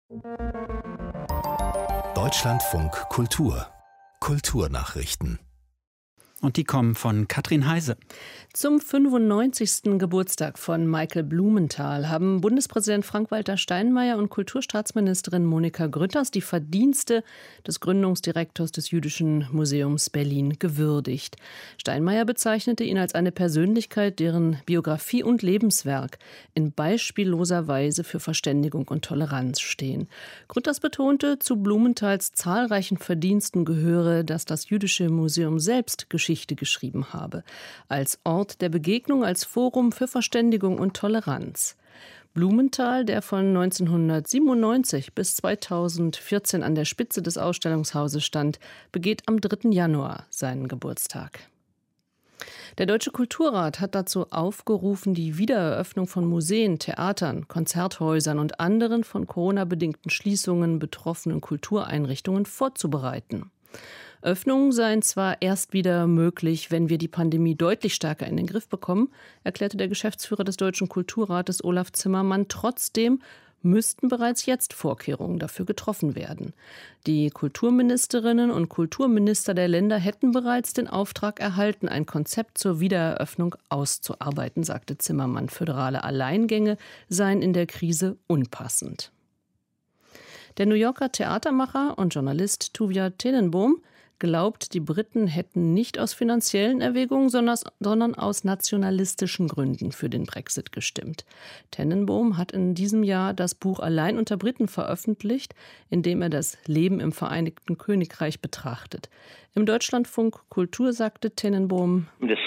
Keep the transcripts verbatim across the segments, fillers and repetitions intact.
Deutschlandfunk Kultur Kulturnachrichten. Und die kommen von Katrin Heise. Zum fünfundneunzigsten Geburtstag von Michael Blumenthal haben Bundespräsident Frank-Walter Steinmeier und Kulturstaatsministerin Monika Grütters die Verdienste des Gründungsdirektors des Jüdischen Museums Berlin gewürdigt. Steinmeier bezeichnete ihn als eine Persönlichkeit, deren Biografie und Lebenswerk in beispielloser Weise für Verständigung und Toleranz stehen. Grütters betonte, zu Blumenthals zahlreichen Verdiensten gehöre, dass das Jüdische Museum selbst Geschichte geschrieben habe, als Ort der Begegnung, als Forum für Verständigung und Toleranz. Blumenthal, der von neunzehnhundertsiebenundneunzig bis zweitausendvierzehn an der Spitze des Ausstellungshauses stand, begeht am dritten Januar seinen Geburtstag. Der Deutsche Kulturrat hat dazu aufgerufen, die Wiedereröffnung von Museen, Theatern, Konzerthäusern und anderen von Corona-bedingten Schließungen betroffenen Kultureinrichtungen vorzubereiten. Öffnungen seien zwar erst wieder möglich, wenn wir die Pandemie deutlich stärker in den Griff bekommen, erklärte der Geschäftsführer des Deutschen Kulturrates Olaf Zimmermann. Trotzdem müssten bereits jetzt Vorkehrungen dafür getroffen werden. Die Kulturministerinnen und Kulturminister der Länder hätten bereits den Auftrag erhalten, ein Konzept zur Wiedereröffnung auszuarbeiten, sagte Zimmermann. Föderale Alleingänge seien in der Krise unpassend. Der New Yorker Theatermacher und Journalist Tuvia Tenenbaum glaubt, die Briten hätten nicht aus finanziellen Erwägungen, sondern aus nationalistischen Gründen für den Brexit gestimmt. Tenenbaum hat in diesem Jahr das Buch Allein unter Briten veröffentlicht, in dem er das Leben im Vereinigten Königreich betrachtet. Im Deutschlandfunk Kultur sagte Tenenbaum: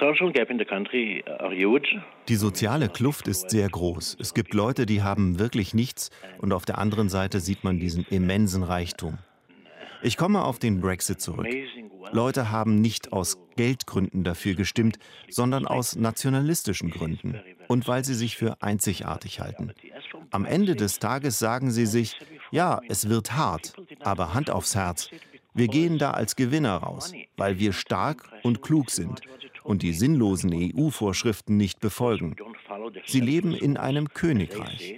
Die soziale Kluft ist sehr groß. Es gibt Leute, die haben wirklich nichts, und auf der anderen Seite sieht man diesen immensen Reichtum. Ich komme auf den Brexit zurück. Leute haben nicht aus Geldgründen dafür gestimmt, sondern aus nationalistischen Gründen und weil sie sich für einzigartig halten. Am Ende des Tages sagen sie sich, ja, es wird hart, aber Hand aufs Herz. Wir gehen da als Gewinner raus, weil wir stark und klug sind und die sinnlosen E U-Vorschriften nicht befolgen. Sie leben in einem Königreich.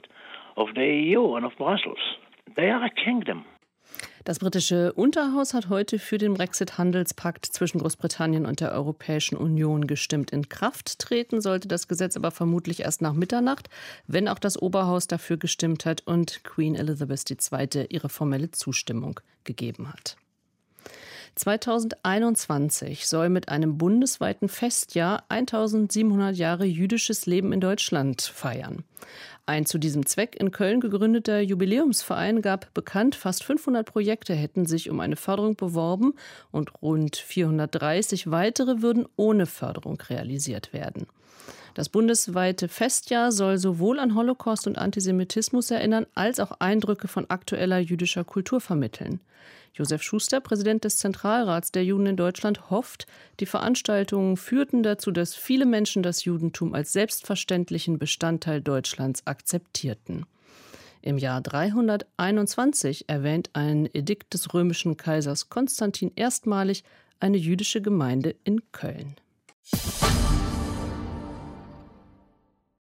Das britische Unterhaus hat heute für den Brexit-Handelspakt zwischen Großbritannien und der Europäischen Union gestimmt. In Kraft treten sollte das Gesetz aber vermutlich erst nach Mitternacht, wenn auch das Oberhaus dafür gestimmt hat und Queen Elizabeth die Zweite ihre formelle Zustimmung gegeben hat. zweitausendeinundzwanzig soll mit einem bundesweiten Festjahr eintausendsiebenhundert Jahre jüdisches Leben in Deutschland feiern. Ein zu diesem Zweck in Köln gegründeter Jubiläumsverein gab bekannt, fast fünfhundert Projekte hätten sich um eine Förderung beworben und rund vierhundertdreißig weitere würden ohne Förderung realisiert werden. Das bundesweite Festjahr soll sowohl an Holocaust und Antisemitismus erinnern, als auch Eindrücke von aktueller jüdischer Kultur vermitteln. Josef Schuster, Präsident des Zentralrats der Juden in Deutschland, hofft, die Veranstaltungen führten dazu, dass viele Menschen das Judentum als selbstverständlichen Bestandteil Deutschlands akzeptierten. Im Jahr dreihunderteinundzwanzig erwähnt ein Edikt des römischen Kaisers Konstantin erstmalig eine jüdische Gemeinde in Köln.